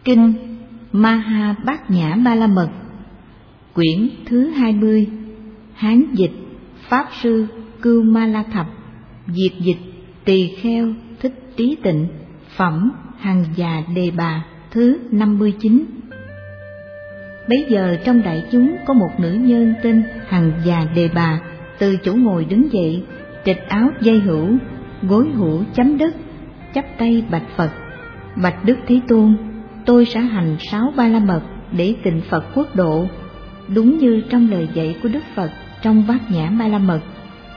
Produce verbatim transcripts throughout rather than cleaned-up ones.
Kinh Maha Bát Nhã Ba La Mật, quyển thứ hai mươi, Hán dịch Pháp sư Cưu Ma La Thập, Việt dịch Tỳ Kheo Thích Trí Tịnh, phẩm Hằng Già Đề Bà thứ năm mươi chín. Bấy giờ trong đại chúng có một nữ nhân tên Hằng Già Đề Bà, từ chỗ ngồi đứng dậy, trịch áo dây hữu, gối hữu chấm đất, chắp tay bạch Phật: Bạch Đức Thế Tôn, tôi sẽ hành sáu ba la mật để tịnh Phật quốc độ, đúng như trong lời dạy của Đức Phật trong Bát Nhã Ba La Mật.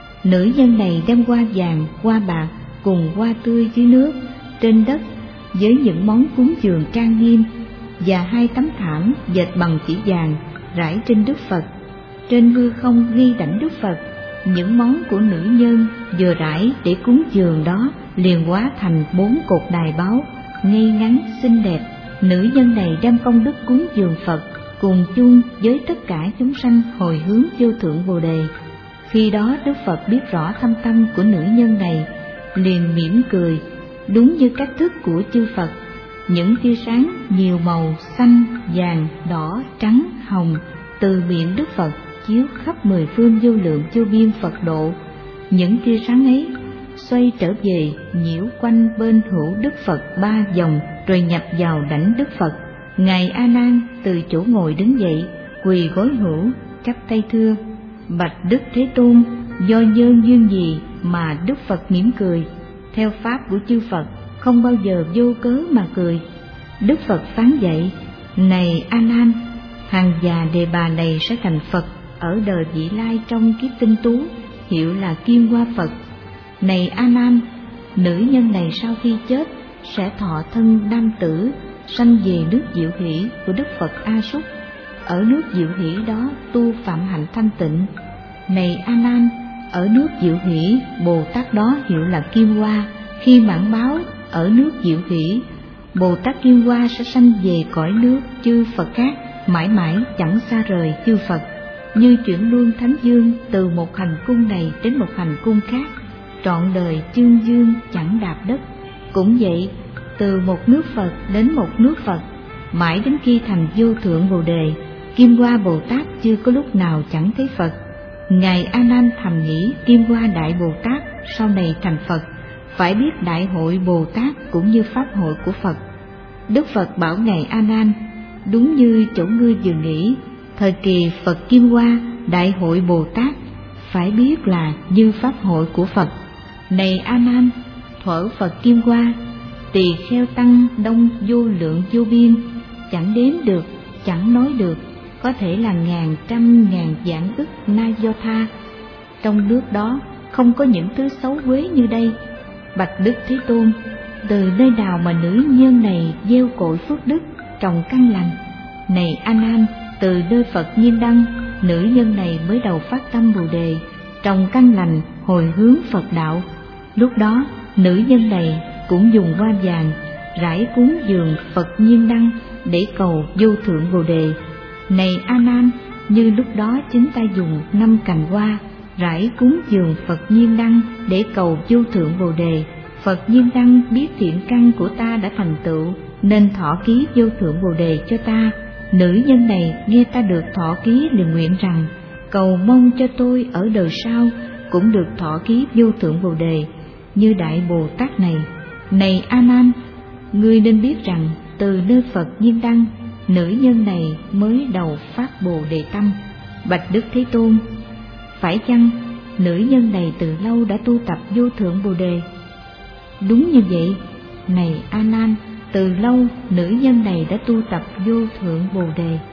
Nữ nhân này đem hoa vàng, hoa bạc cùng hoa tươi dưới nước, trên đất, với những món cúng dường trang nghiêm, và hai tấm thảm dệt bằng chỉ vàng rải trên Đức Phật. Trên hư không ghi đảnh Đức Phật. Những món của nữ nhân vừa rải để cúng dường đó liền hóa thành bốn cột đài báu, ngay ngắn xinh đẹp. Nữ nhân này đem công đức cúng dường Phật cùng chung với tất cả chúng sanh hồi hướng vô thượng Bồ Đề. Khi đó Đức Phật biết rõ thâm tâm của nữ nhân này, liền mỉm cười, đúng như cách thức của chư Phật. Những tia sáng nhiều màu xanh, vàng, đỏ, trắng, hồng từ miệng Đức Phật chiếu khắp mười phương vô lượng vô biên Phật độ. Những tia sáng ấy xoay trở về nhiễu quanh bên hữu Đức Phật ba vòng, rồi nhập vào đảnh Đức Phật. Ngài A Nan từ chỗ ngồi đứng dậy, quỳ gối hữu, chắp tay thưa: Bạch Đức Thế Tôn, do nhân duyên gì mà Đức Phật mỉm cười? Theo pháp của chư Phật không bao giờ vô cớ mà cười. Đức Phật phán dạy: Này A Nan, Hằng Già Đề Bà này sẽ thành Phật ở đời vị lai trong kiếp tinh tú, hiệu là Kim Hoa Phật. Này A Nan, nữ nhân này sau khi chết sẽ thọ thân nam tử, sanh về nước Diệu Hỷ của Đức Phật A Súc. Ở nước Diệu Hỷ đó tu phạm hạnh thanh tịnh. Này A Nan, ở nước Diệu Hỷ, Bồ Tát đó hiệu là Kim Hoa. Khi mãn báo ở nước Diệu Hỷ, Bồ Tát Kim Hoa sẽ sanh về cõi nước chư Phật khác, mãi mãi chẳng xa rời chư Phật. Như chuyển luân thánh dương từ một hành cung này đến một hành cung khác, trọn đời chương dương chẳng đạp đất. Cũng vậy, từ một nước Phật đến một nước Phật, mãi đến khi thành vô thượng Bồ Đề, Kim Hoa Bồ Tát chưa có lúc nào chẳng thấy Phật. Ngài A Nan thầm nghĩ Kim Hoa Đại Bồ Tát sau này thành Phật, phải biết đại hội Bồ Tát cũng như pháp hội của Phật. Đức Phật bảo Ngài A Nan: Đúng như chỗ ngươi vừa nghĩ, thời kỳ Phật Kim Hoa đại hội Bồ Tát phải biết là như pháp hội của Phật. Này A Nan, thuở Phật Kim Hoa, tỳ kheo tăng đông vô lượng vô biên, chẳng đếm được, chẳng nói được, có thể là ngàn trăm ngàn vạn ức na do tha. Trong nước đó không có những thứ xấu quế như đây. Bạch Đức Thế Tôn, từ nơi nào mà nữ nhân này gieo cội phước đức, trồng căn lành? Này A Nan, từ nơi Phật Nhiên Đăng, nữ nhân này mới đầu phát tâm Bồ Đề, trồng căn lành, hồi hướng Phật đạo. Lúc đó nữ nhân này cũng dùng hoa vàng rải cúng dường Phật Nhiên Đăng để cầu vô thượng Bồ Đề. Này A Nan, như lúc đó chính ta dùng năm cành hoa rải cúng dường Phật Nhiên Đăng để cầu vô thượng Bồ Đề. Phật Nhiên Đăng biết thiện căn của ta đã thành tựu, nên thọ ký vô thượng Bồ Đề cho ta. Nữ nhân này nghe ta được thọ ký liền nguyện rằng: cầu mong cho tôi ở đời sau cũng được thọ ký vô thượng Bồ Đề như Đại Bồ Tát này. Này A Nan, ngươi nên biết rằng từ nơi Phật Nhiên Đăng, nữ nhân này mới đầu phát Bồ Đề tâm. Bạch Đức Thế Tôn, phải chăng nữ nhân này từ lâu đã tu tập vô thượng Bồ Đề? Đúng như vậy. Này A Nan, từ lâu nữ nhân này đã tu tập vô thượng Bồ Đề.